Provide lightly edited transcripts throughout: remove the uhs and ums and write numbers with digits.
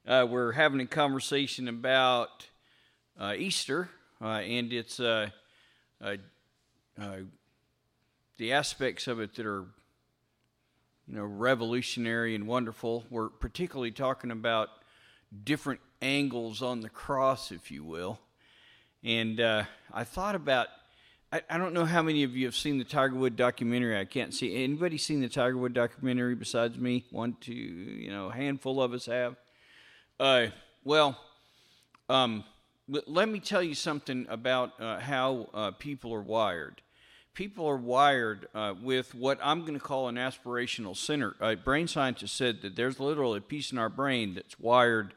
We're having a conversation about Easter and its the aspects of it that are, revolutionary and wonderful. We're particularly talking about different angles on the cross, if you will. And I thought about, I don't know how many of you have seen the Tiger Woods documentary. I can't see. Anybody seen the Tiger Woods documentary besides me? One, two, a handful of us have. Let me tell you something about how people are wired. People are wired with what I'm going to call an aspirational center. Brain scientists said that there's literally a piece in our brain that's wired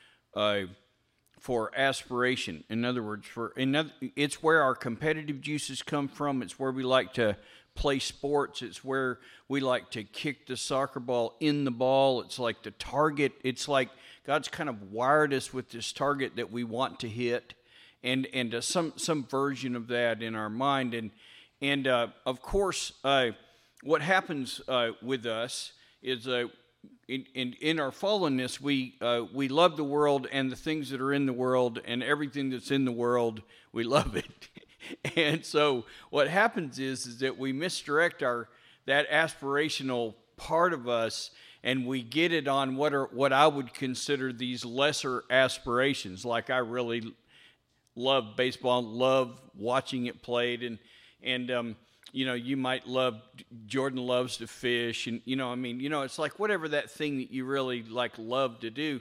for aspiration. In other words, it's where our competitive juices come from. It's where we like to play sports. It's where we like to kick the soccer ball in the ball. It's like the target. It's like God's kind of wired us with this target that we want to hit, and some version of that in our mind. And of course, what happens with us is in our fallenness, we love the world and the things that are in the world, and everything that's in the world, we love it. And so what happens is that we misdirect that aspirational part of us, and we get it on what I would consider these lesser aspirations. Like, I really love baseball, love watching it played, and you might love, Jordan loves to fish, and it's like whatever that thing that you really love to do,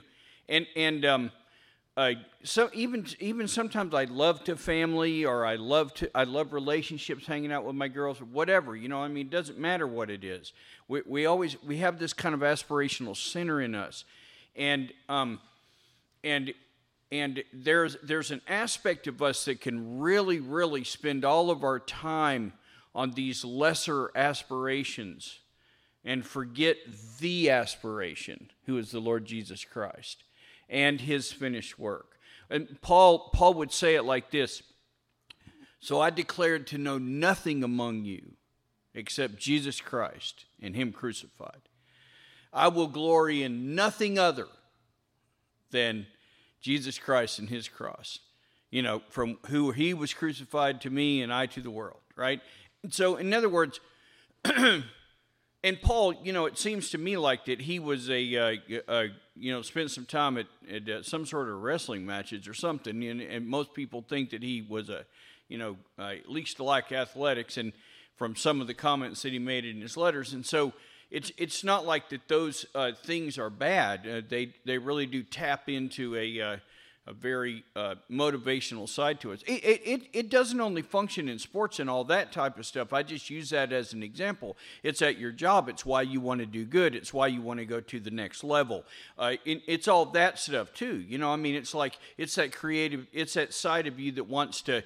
so even sometimes I love to family, or I love relationships, hanging out with my girls, or whatever. It doesn't matter what it is. We have this kind of aspirational center in us, and there's an aspect of us that can really, really spend all of our time on these lesser aspirations and forget the aspiration, who is the Lord Jesus Christ and his finished work. And Paul would say it like this: "So I declared to know nothing among you except Jesus Christ and him crucified. I will glory in nothing other than Jesus Christ and his cross, from who he was crucified to me and I to the world," right? So, in other words, and Paul, it seems to me like that he was spent some time at some sort of wrestling matches or something, and most people think that he was at least like athletics, and from some of the comments that he made in his letters, and so it's not like that those things are bad. They really do tap into a very motivational side to it. It doesn't only function in sports and all that type of stuff. I just use that as an example. It's at your job. It's why you want to do good. It's why you want to go to the next level. It's all that stuff too. It's like, it's that creative, it's that side of you that wants to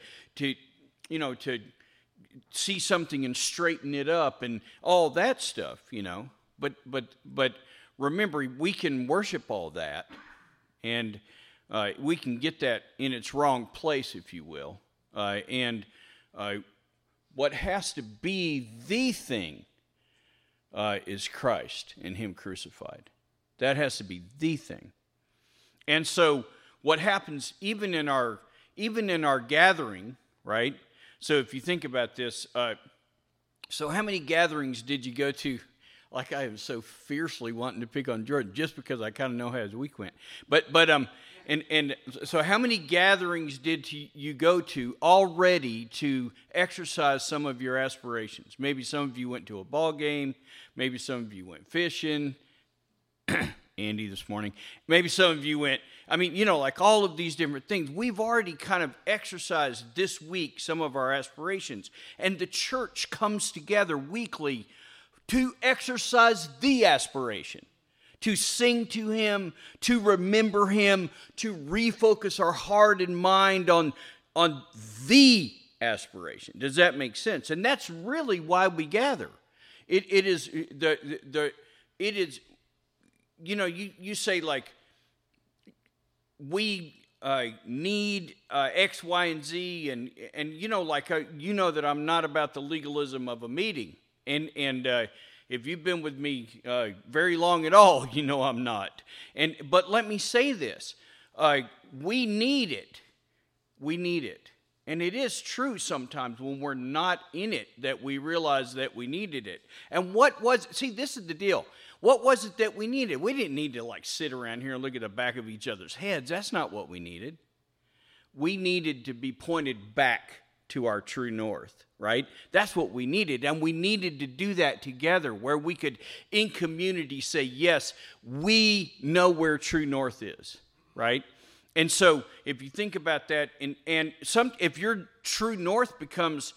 see something and straighten it up and all that stuff, But remember, we can worship all that, and we can get that in its wrong place, if you will. What has to be the thing is Christ and him crucified. That has to be the thing. And so what happens even in our gathering, right? So if you think about this, so how many gatherings did you go to? Like, I am so fiercely wanting to pick on Jordan just because I kind of know how his week went. But so how many gatherings did you go to already to exercise some of your aspirations? Maybe some of you went to a ball game. Maybe some of you went fishing. Andy this morning. Maybe some of you went, like all of these different things. We've already kind of exercised this week some of our aspirations. And the church comes together weekly to exercise the aspiration, to sing to him, to remember him, to refocus our heart and mind on the aspiration. Does that make sense? And that's really why we gather. It is you say, like, we need X, Y, and Z, and that I'm not about the legalism of a meeting, and If you've been with me very long at all, you know I'm not. But let me say this. We need it. We need it. And it is true sometimes when we're not in it that we realize that we needed it. And this is the deal. What was it that we needed? We didn't need to sit around here and look at the back of each other's heads. That's not what we needed. We needed to be pointed back to our true north, right? That's what we needed. And we needed to do that together where we could, in community, say, yes, we know where true north is, right? And so if you think about that, if your true north becomes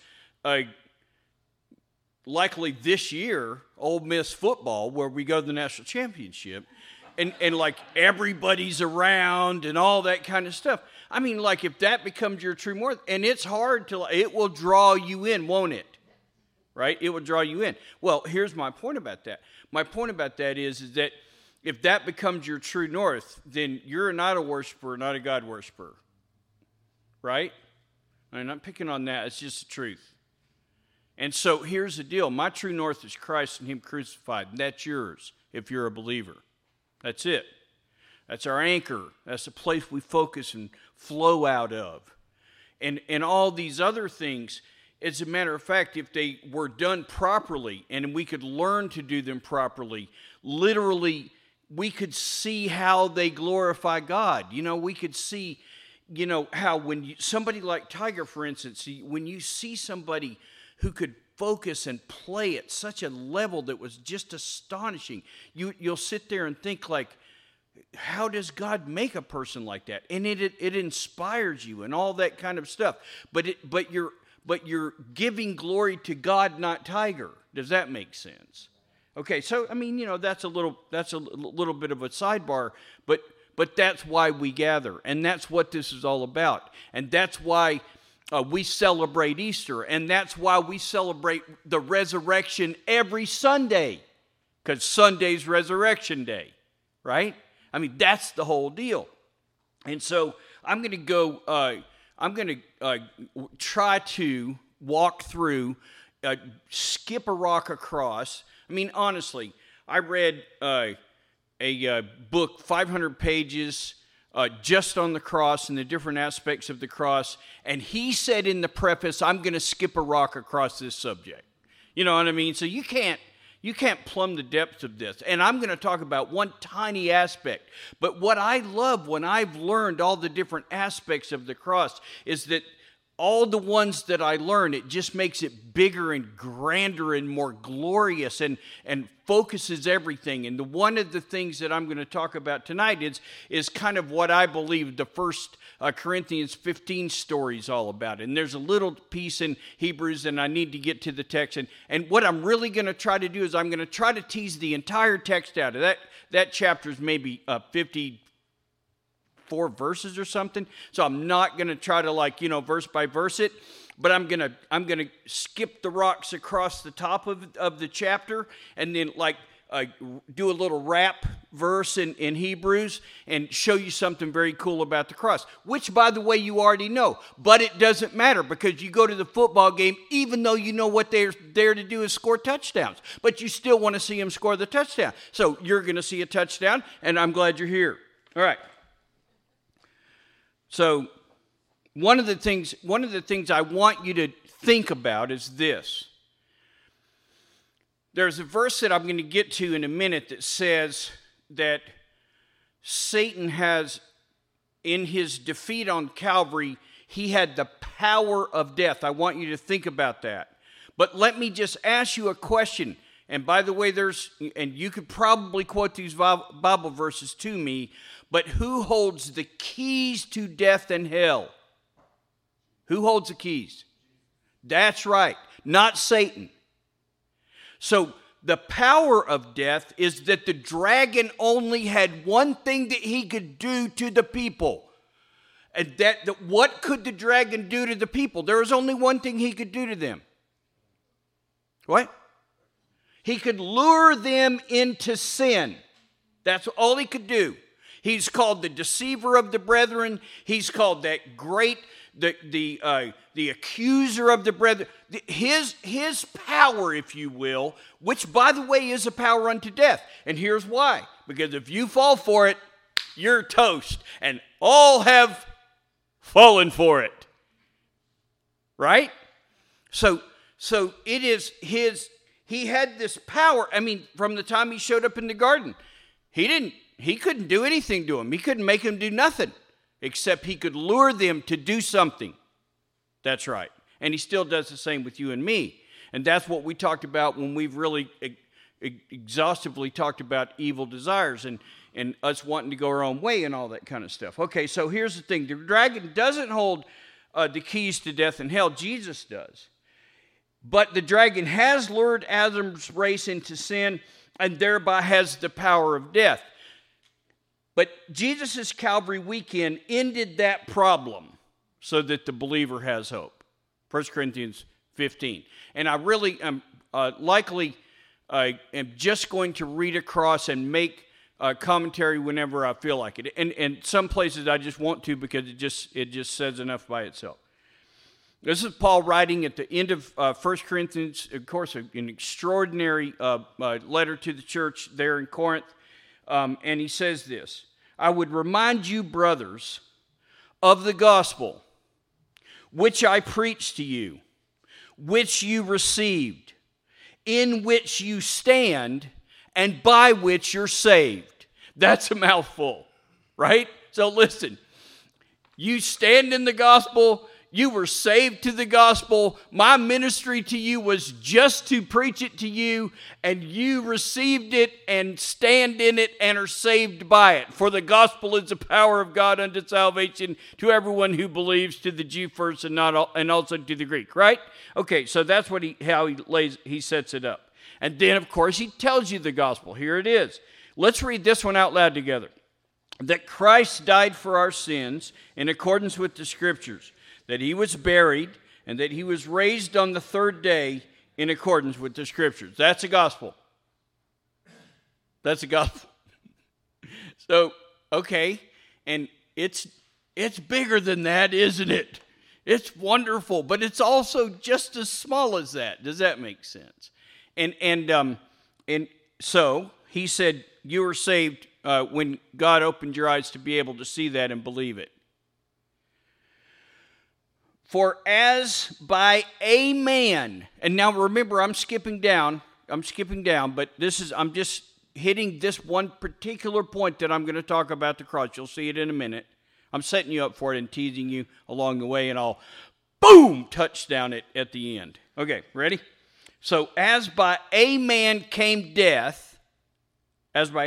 likely this year, Ole Miss football, where we go to the national championship, and everybody's around and all that kind of stuff. I mean, if that becomes your true north, and it's hard it will draw you in, won't it? Right? It will draw you in. Well, here's my point about that. My point about that is that if that becomes your true north, then you're not a worshiper, not a God worshiper. Right? I'm not picking on that. It's just the truth. And so here's the deal. My true north is Christ and Him crucified. And that's yours if you're a believer. That's it. That's our anchor. That's the place we focus and flow out of. And all these other things, as a matter of fact, if they were done properly and we could learn to do them properly, literally we could see how they glorify God. We could see, how when somebody like Tiger, for instance, when you see somebody who could focus and play at such a level that was just astonishing, you'll sit there and think how does God make a person like that? And it inspires you and all that kind of stuff. But you're giving glory to God, not Tiger. Does that make sense? Okay, so that's a little bit of a sidebar, but that's why we gather, and that's what this is all about, and that's why we celebrate Easter, and that's why we celebrate the resurrection every Sunday, because Sunday's Resurrection Day, right? That's the whole deal. And so I'm going to try to walk through, skip a rock across. Honestly, I read a book, 500 pages, just on the cross and the different aspects of the cross. And he said in the preface, I'm going to skip a rock across this subject. You know what I mean? So you can't plumb the depths of this. And I'm going to talk about one tiny aspect. But what I love when I've learned all the different aspects of the cross is that all the ones that I learn, it just makes it bigger and grander and more glorious and focuses everything. And one of the things that I'm going to talk about tonight is kind of what I believe the first Corinthians 15 story is all about. And there's a little piece in Hebrews, and I need to get to the text. And what I'm really going to try to do is I'm going to try to tease the entire text out of that. That chapter is maybe 54 verses or something. So I'm not going to try to verse by verse it, but I'm going to skip the rocks across the top of the chapter and then do a little rap verse in Hebrews and show you something very cool about the cross, which, by the way, you already know. But it doesn't matter because you go to the football game, even though you know what they're there to do is score touchdowns. But you still want to see them score the touchdown. So you're going to see a touchdown, and I'm glad you're here. All right. So one of the things I want you to think about is this. There's a verse that I'm going to get to in a minute that says that Satan has, in his defeat on Calvary, he had the power of death. I want you to think about that. But let me just ask you a question. And by the way, and you could probably quote these Bible verses to me, but who holds the keys to death and hell? Who holds the keys? That's right, not Satan. So the power of death is that the dragon only had one thing that he could do to the people. And what could the dragon do to the people? There was only one thing he could do to them. What? He could lure them into sin. That's all he could do. He's called the deceiver of the brethren. He's called that great the accuser of the brethren, his power, if you will, which, by the way, is a power unto death. And here's why. Because if you fall for it, you're toast. And all have fallen for it. Right? So it is he had this power. I mean, from the time he showed up in the garden, he couldn't do anything to him. He couldn't make him do nothing, except he could lure them to do something. That's right. And he still does the same with you and me. And that's what we talked about when we've really exhaustively talked about evil desires and us wanting to go our own way and all that kind of stuff. Okay, so here's the thing. The dragon doesn't hold the keys to death and hell. Jesus does. But the dragon has lured Adam's race into sin and thereby has the power of death. But Jesus' Calvary weekend ended that problem so that the believer has hope. 1 Corinthians 15. And I really am am just going to read across and make commentary whenever I feel like it. And some places I just want to because it just says enough by itself. This is Paul writing at the end of 1 Corinthians, of course, an extraordinary letter to the church there in Corinth. And he says this, I would remind you, brothers, of the gospel, which I preached to you, which you received, in which you stand, and by which you're saved. That's a mouthful, right? So listen, you stand in the gospel. You were saved to the gospel. My ministry to you was just to preach it to you, and you received it and stand in it and are saved by it. For the gospel is the power of God unto salvation to everyone who believes, to the Jew first and also to the Greek, right? Okay, so that's what he sets it up. And then, of course, he tells you the gospel. Here it is. Let's read this one out loud together. That Christ died for our sins in accordance with the Scriptures, that he was buried, and that he was raised on the third day in accordance with the Scriptures. That's the gospel. That's the gospel. So, okay, and it's bigger than that, isn't it? It's wonderful, but it's also just as small as that. Does that make sense? And so he said you were saved when God opened your eyes to be able to see that and believe it. For as by a man, and now remember I'm skipping down, but I'm just hitting this one particular point that I'm going to talk about the cross. You'll see it in a minute. I'm setting you up for it and teasing you along the way, and I'll, boom, touchdown it at the end. Okay, ready? So, as by a man came death, by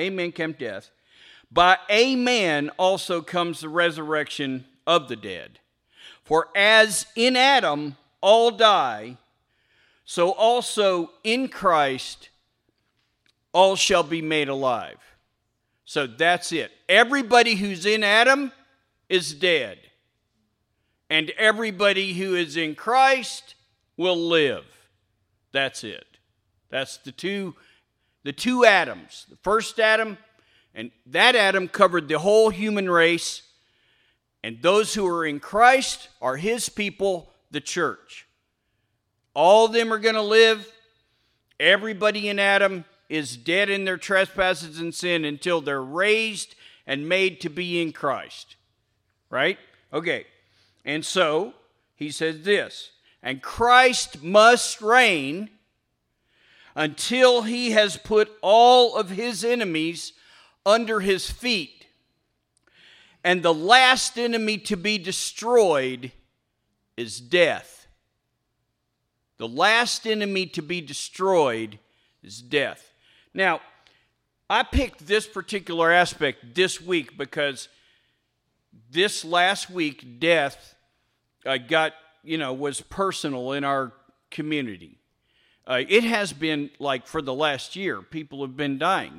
a man also comes the resurrection of the dead. For as in Adam all die, so also in Christ all shall be made alive. So that's it. Everybody who's in Adam is dead. And everybody who is in Christ will live. That's it. That's the two Adams. The first Adam, and that Adam covered the whole human race. And those who are in Christ are his people, the church. All of them are going to live. Everybody in Adam is dead in their trespasses and sin until they're raised and made to be in Christ. Right? Okay. And so, he says this, and Christ must reign until he has put all of his enemies under his feet. And the last enemy to be destroyed is death. The last enemy to be destroyed is death. Now, I picked this particular aspect this week because this last week, death was personal in our community. It has been like for the last year, people have been dying,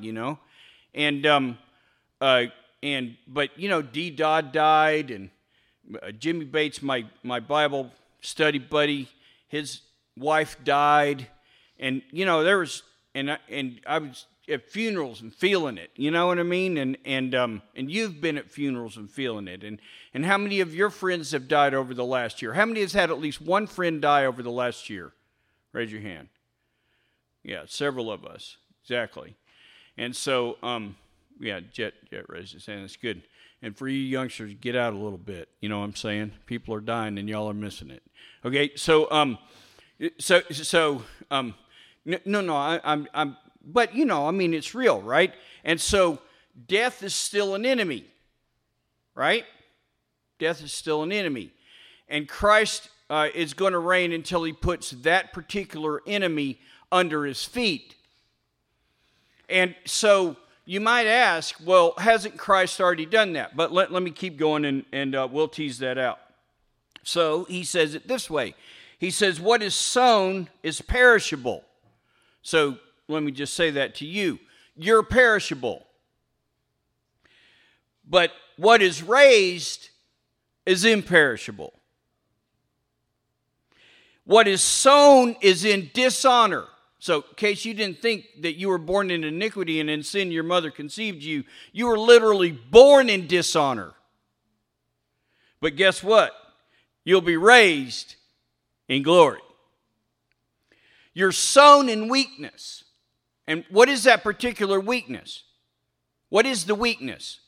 But D. Dodd died, and Jimmy Bates, my Bible study buddy, his wife died, and there was, and I was at funerals and feeling it. You know what I mean? And you've been at funerals and feeling it. And how many of your friends have died over the last year? How many has had at least one friend die over the last year? Raise your hand. Yeah, several of us. Exactly. And so, Jet raised his hand. That's good. And for you youngsters, get out a little bit. You know what I'm saying? People are dying and y'all are missing it. Okay, but you know, I mean, it's real, right? And so death is still an enemy, right? Death is still an enemy. And Christ is going to reign until he puts that particular enemy under his feet. And so you might ask, well, hasn't Christ already done that? But let me keep going and we'll tease that out. So he says it this way. He says, what is sown is perishable. So let me just say that to you. You're perishable. But what is raised is imperishable. What is sown is in dishonor. So, in case you didn't think that you were born in iniquity and in sin your mother conceived you, you were literally born in dishonor. But guess what? You'll be raised in glory. You're sown in weakness. And what is that particular weakness? What is the weakness?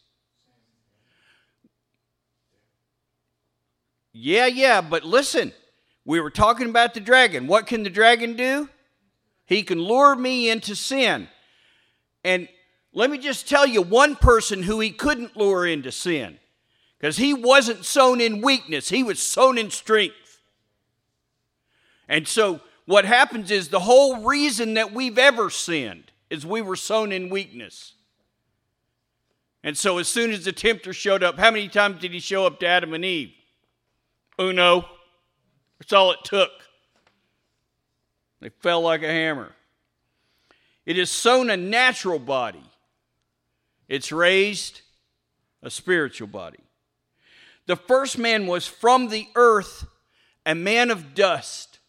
Yeah, but listen. We were talking about the dragon. What can the dragon do? He can lure me into sin. And let me just tell you one person who he couldn't lure into sin. Because he wasn't sown in weakness. He was sown in strength. And so what happens is the whole reason that we've ever sinned is we were sown in weakness. And so as soon as the tempter showed up, how many times did he show up to Adam and Eve? Uno. That's all it took. They fell like a hammer. It is sown a natural body. It's raised a spiritual body. The first man was from the earth, a man of dust.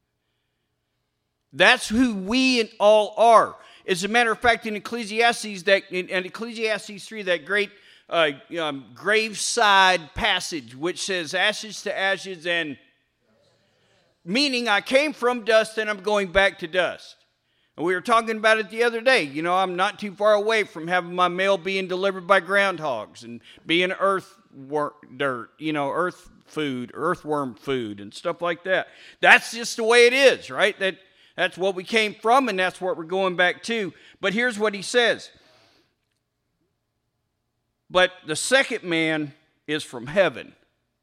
That's who we all are. As a matter of fact, in Ecclesiastes 3, that great graveside passage, which says, ashes to ashes, and meaning I came from dust and I'm going back to dust. And we were talking about it the other day. You know, I'm not too far away from having my mail being delivered by groundhogs and being earthworm food and stuff like that. That's just the way it is, right? That's what we came from and that's what we're going back to. But here's what he says. But the second man is from heaven.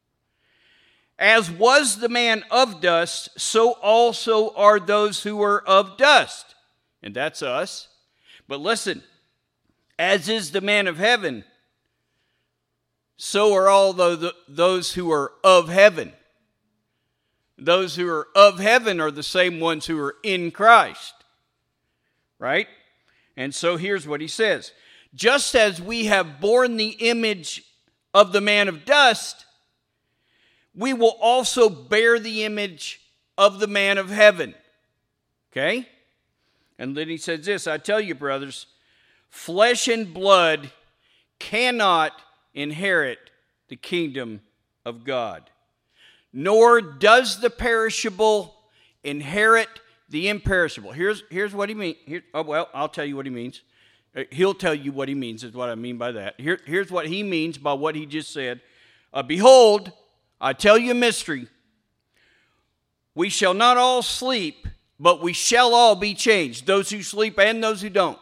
As was the man of dust, so also are those who are of dust. And that's us. But listen, as is the man of heaven, so are all those who are of heaven. Those who are of heaven are the same ones who are in Christ. Right? And so here's what he says. Just as we have borne the image of the man of dust, we will also bear the image of the man of heaven. Okay? And then he says this, I tell you, brothers, flesh and blood cannot inherit the kingdom of God. Nor does the perishable inherit the imperishable. Here's what he means. I'll tell you what he means. He'll tell you what he means is what I mean by that. Here's what he means by what he just said. Behold, I tell you a mystery. We shall not all sleep, but we shall all be changed. Those who sleep and those who don't.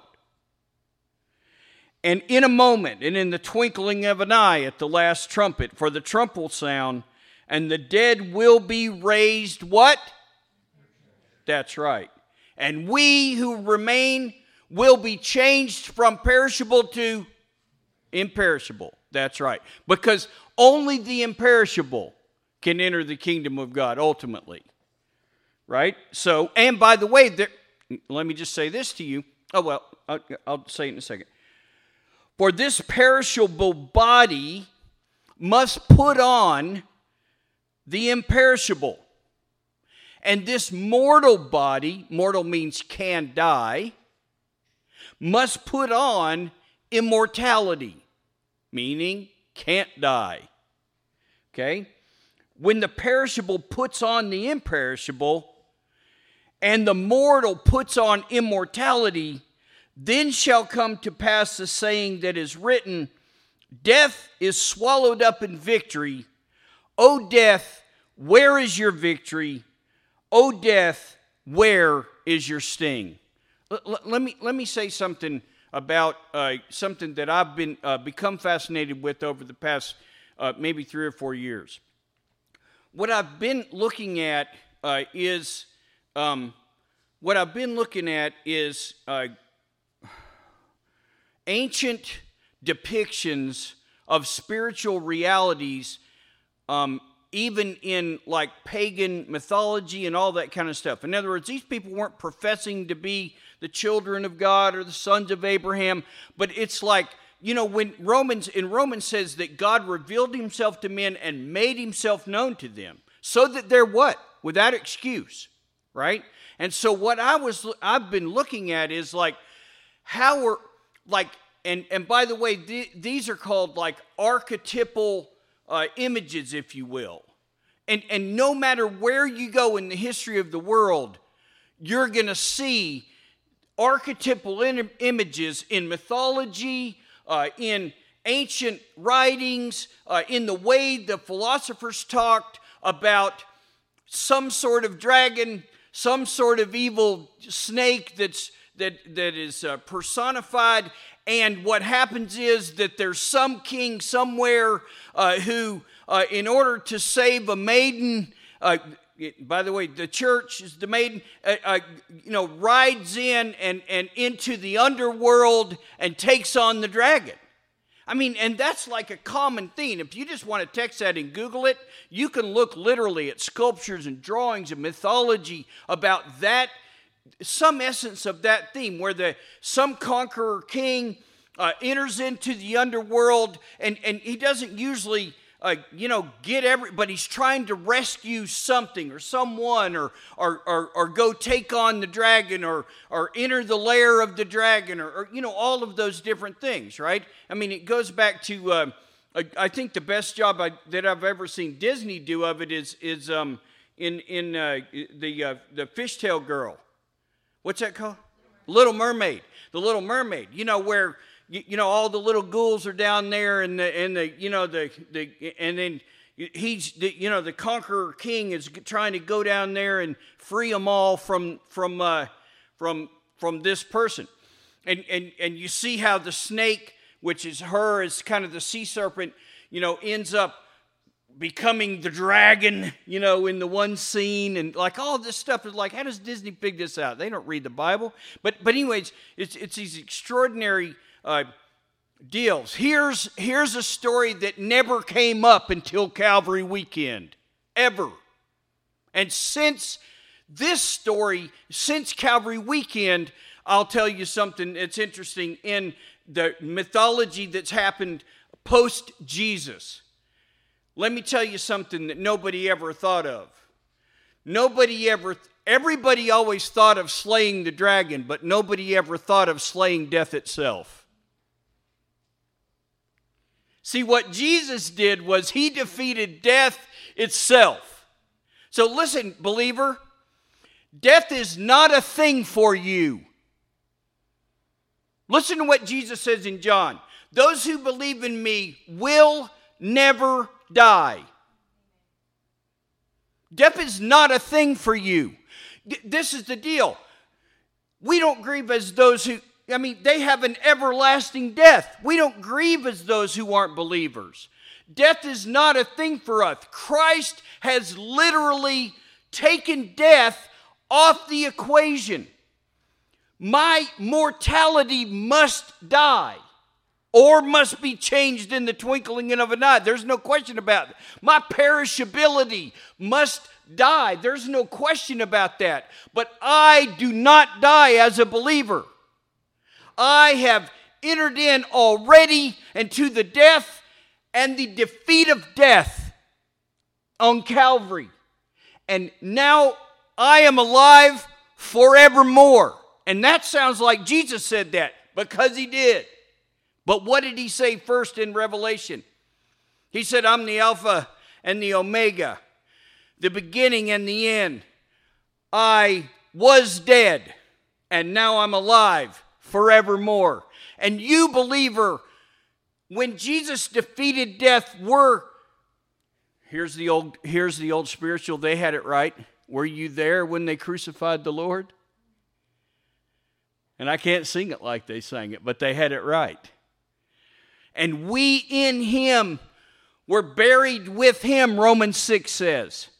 And in a moment, and in the twinkling of an eye at the last trumpet, for the trump will sound, and the dead will be raised what? That's right. And we who remain will be changed from perishable to imperishable. That's right. Because only the imperishable can enter the kingdom of God ultimately. Right? So, and by the way, let me just say this to you. I'll say it in a second. For this perishable body must put on the imperishable. And this mortal body, mortal means can die, must put on immortality, meaning can't die. Okay? When the perishable puts on the imperishable, and the mortal puts on immortality, then shall come to pass the saying that is written, death is swallowed up in victory. O death, where is your victory? O death, where is your sting? Let me say something about something that I've become fascinated with over the past maybe 3 or 4 years. What I've been looking at is ancient depictions of spiritual realities, even in like pagan mythology and all that kind of stuff. In other words, these people weren't professing to be the children of God or the sons of Abraham, but it's like, you know, when Romans says that God revealed himself to men and made himself known to them, so that they're what? Without excuse, right? And so what I've been looking at is like how we're like, and by the way, these are called like archetypal images, if you will. And no matter where you go in the history of the world, you're going to see archetypal images in mythology, in ancient writings, in the way the philosophers talked about some sort of dragon, some sort of evil snake that is personified. And what happens is that there's some king somewhere who, in order to save a maiden, by the way, the church is the maiden, rides in and into the underworld and takes on the dragon. I mean, and that's like a common theme. If you just want to text that and Google it, you can look literally at sculptures and drawings and mythology about that, some essence of that theme, where some conqueror king enters into the underworld, and he doesn't usually but he's trying to rescue something or someone, or go take on the dragon, or enter the lair of the dragon, or all of those different things, right? I mean, it goes back to I think the best job that I've ever seen Disney do of it is in the Fishtail Girl. What's that called? Little Mermaid. The Little Mermaid. Where all the little ghouls are down there, and then he's the conqueror king is trying to go down there and free them all from this person, and you see how the snake, which is kind of the sea serpent, ends up becoming the dragon, in the one scene, and like all this stuff is like, how does Disney figure this out? They don't read the Bible, but anyways, it's these extraordinary deals. Here's a story that never came up until Calvary weekend, ever. And since Calvary weekend, I'll tell you something that's interesting in the mythology that's happened post-Jesus. Let me tell you something that nobody ever thought of. Everybody always thought of slaying the dragon, but nobody ever thought of slaying death itself. See, what Jesus did was he defeated death itself. So listen, believer, death is not a thing for you. Listen to what Jesus says in John. Those who believe in me will never die. Death is not a thing for you. This is the deal. We don't grieve as those who, they have an everlasting death. We don't grieve as those who aren't believers. Death is not a thing for us. Christ has literally taken death off the equation. My mortality must die, or must be changed in the twinkling of an eye. There's no question about it. My perishability must die. There's no question about that. But I do not die as a believer. I have entered in already into the death and the defeat of death on Calvary. And now I am alive forevermore. And that sounds like Jesus said that. because he did. But what did he say first in Revelation? He said, I'm the Alpha and the Omega, the beginning and the end. I was dead, and now I'm alive forevermore. And you, believer, when Jesus defeated death, here's the old spiritual, they had it right. Were you there when they crucified the Lord? And I can't sing it like they sang it, but they had it right. And we in him were buried with him, Romans 6 says.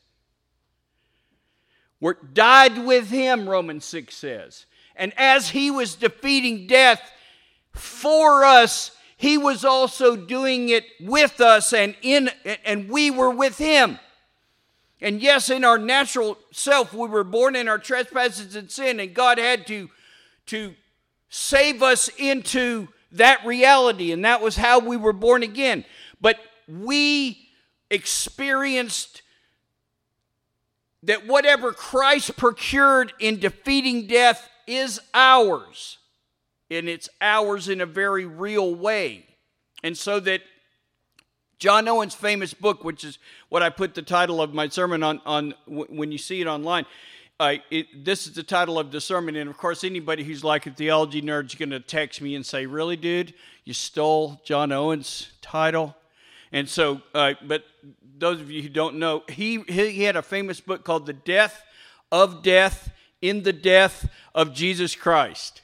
We're died with him, Romans 6 says. And as he was defeating death for us, he was also doing it with us, and we were with him. And yes, in our natural self, we were born in our trespasses and sin, and God had to save us into that reality, and that was how we were born again. But we experienced that whatever Christ procured in defeating death is ours. And it's ours in a very real way. And so that John Owen's famous book, which is what I put the title of my sermon on when you see it online, this is the title of the sermon. And of course, anybody who's like a theology nerd is going to text me and say, really, dude, you stole John Owen's title? And so, but those of you who don't know, he had a famous book called The Death of Death in the Death of Jesus Christ.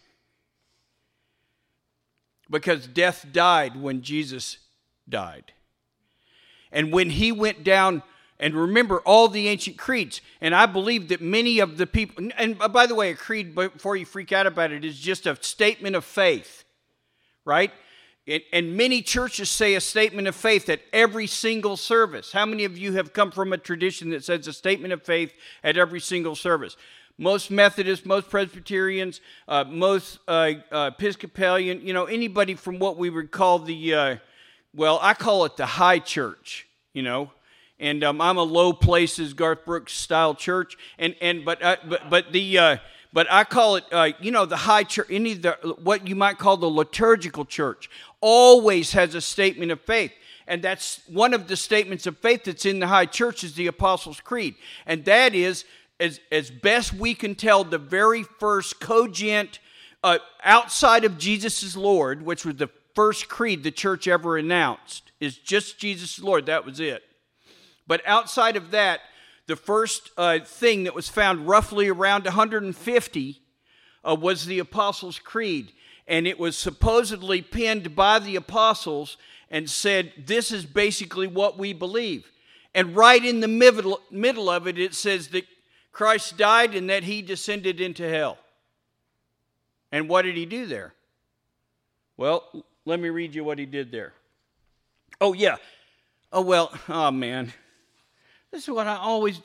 Because death died when Jesus died. And when he went down, and remember all the ancient creeds, and I believe that many of the people, and by the way, a creed, before you freak out about it, is just a statement of faith, right? And many churches say a statement of faith at every single service. How many of you have come from a tradition that says a statement of faith at every single service? Most Methodists, most Presbyterians, most Episcopalian, anybody from what we would call I call it the high church, And I'm a low places Garth Brooks style church, but I call it the high church. What you might call the liturgical church always has a statement of faith, and that's one of the statements of faith that's in the high church is the Apostles' Creed, and that is, as best we can tell, the very first cogent outside of Jesus is Lord, which was the first creed the church ever announced, is just Jesus is Lord. That was it. But outside of that, the first thing that was found roughly around 150 was the Apostles' Creed. And it was supposedly penned by the apostles and said, this is basically what we believe. And right in the middle of it, it says that Christ died and that he descended into hell. And what did he do there? Well, let me read you what he did there. Oh, yeah. Oh, man. This is what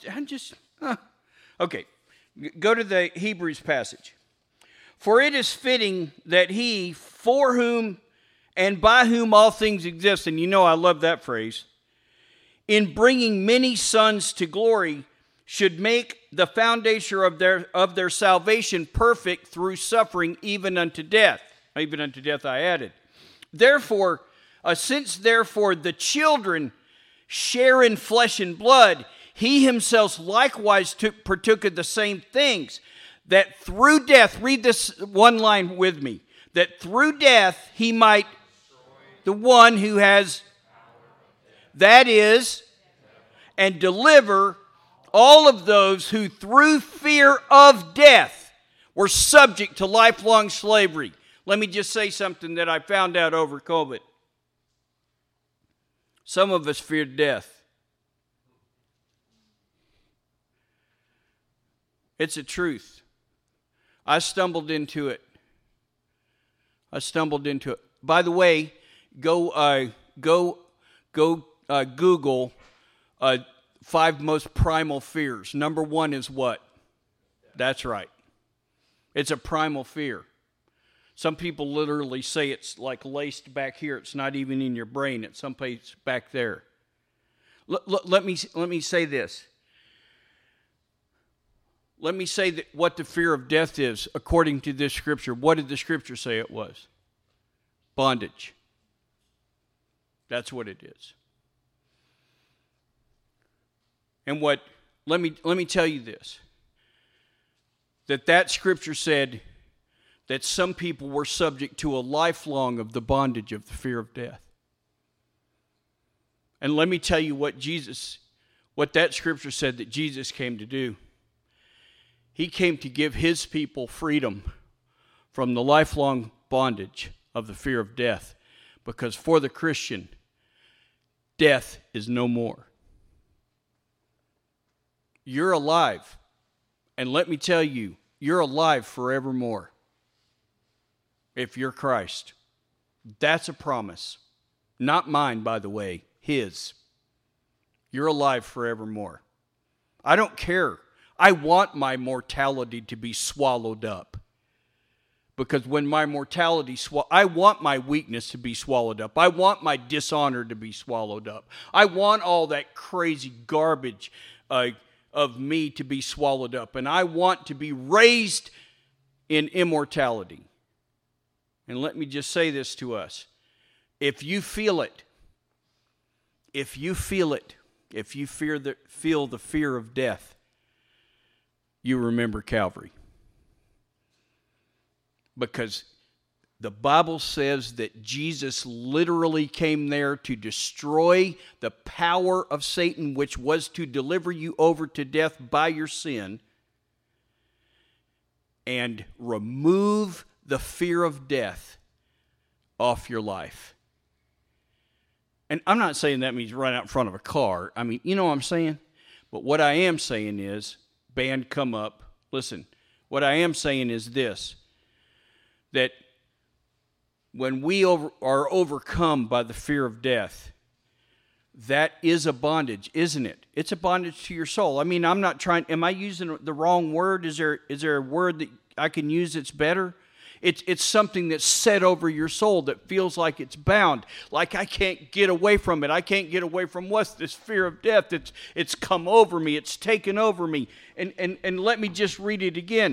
Okay, go to the Hebrews passage. For it is fitting that he, for whom and by whom all things exist, and I love that phrase, in bringing many sons to glory, should make the foundation of their salvation perfect through suffering even unto death. Even unto death I added. Therefore, since the children share in flesh and blood, he himself likewise partook of the same things, that through death, read this one line with me, that through death he might, the one who has, that is, and deliver all of those who through fear of death were subject to lifelong slavery. Let me just say something that I found out over COVID. Some of us feared death. It's a truth. I stumbled into it. By the way, go Google 5 most primal fears. Number 1 is what? That's right. It's a primal fear. Some people literally say it's like laced back here. It's not even in your brain. It's someplace back there. Let me say this. Let me say that what the fear of death is according to this scripture. What did the scripture say it was? bondage. That's what it is. And let me tell you this. That scripture said that some people were subject to a lifelong of the bondage of the fear of death. And let me tell you what that scripture said that Jesus came to do. He came to give his people freedom from the lifelong bondage of the fear of death. Because for the Christian, death is no more. You're alive. And let me tell you, you're alive forevermore. If you're Christ. That's a promise. Not mine, by the way. His. You're alive forevermore. I don't care. I want my mortality to be swallowed up. Because when my mortality, I want my weakness to be swallowed up. I want my dishonor to be swallowed up. I want all that crazy garbage of me to be swallowed up. And I want to be raised in immortality. And let me just say this to us. If you feel it, if you feel the fear of death, you remember Calvary. Because the Bible says that Jesus literally came there to destroy the power of Satan, which was to deliver you over to death by your sin, and remove the fear of death off your life. And I'm not saying that means run out in front of a car. I mean, you know what I'm saying? But what I am saying is, band come up, listen, what I am saying is this, that when we are overcome by the fear of death, that is a bondage, isn't it? It's a bondage to your soul. I mean, I'm not trying, am I using the wrong word? Is there a word that I can use that's better? It's something that's set over your soul that feels like it's bound, like I can't get away from it. I can't get away from what's this fear of death. It's come over me. It's taken over me. And let me just read it again.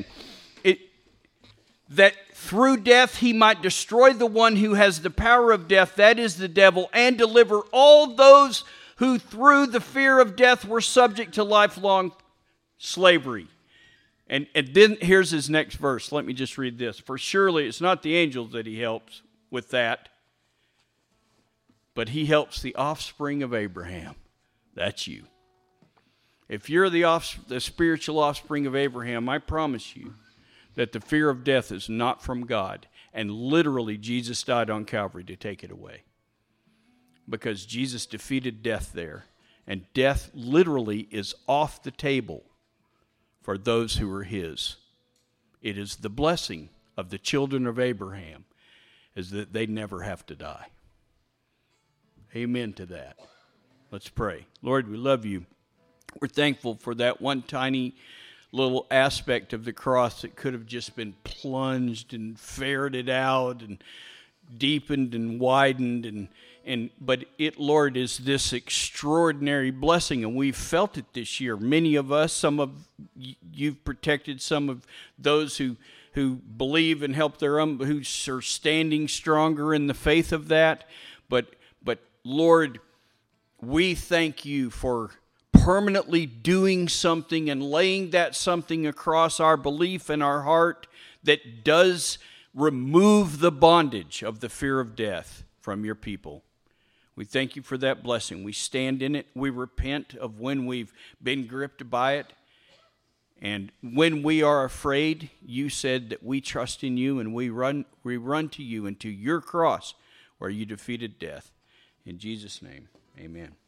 That through death he might destroy the one who has the power of death, that is the devil, and deliver all those who through the fear of death were subject to lifelong slavery. And then here's his next verse. Let me just read this. For surely it's not the angels that he helps with that, but he helps the offspring of Abraham. That's you. If you're the spiritual offspring of Abraham, I promise you that the fear of death is not from God. And literally, Jesus died on Calvary to take it away. Because Jesus defeated death there. And death literally is off the table for those who are his. It is the blessing of the children of Abraham, is that they never have to die. Amen to that. Let's pray. Lord, we love you. We're thankful for that one tiny little aspect of the cross that could have just been plunged and ferreted out and deepened and widened but it, Lord, is this extraordinary blessing, and we've felt it this year. Many of us, some of you've protected some of those who believe and help their own, who are standing stronger in the faith of that. But Lord, we thank you for permanently doing something and laying that something across our belief and our heart that does remove the bondage of the fear of death from your people. We thank you for that blessing. We stand in it. We repent of when we've been gripped by it. And when we are afraid, you said that we trust in you and we run to you and to your cross where you defeated death. In Jesus' name, amen.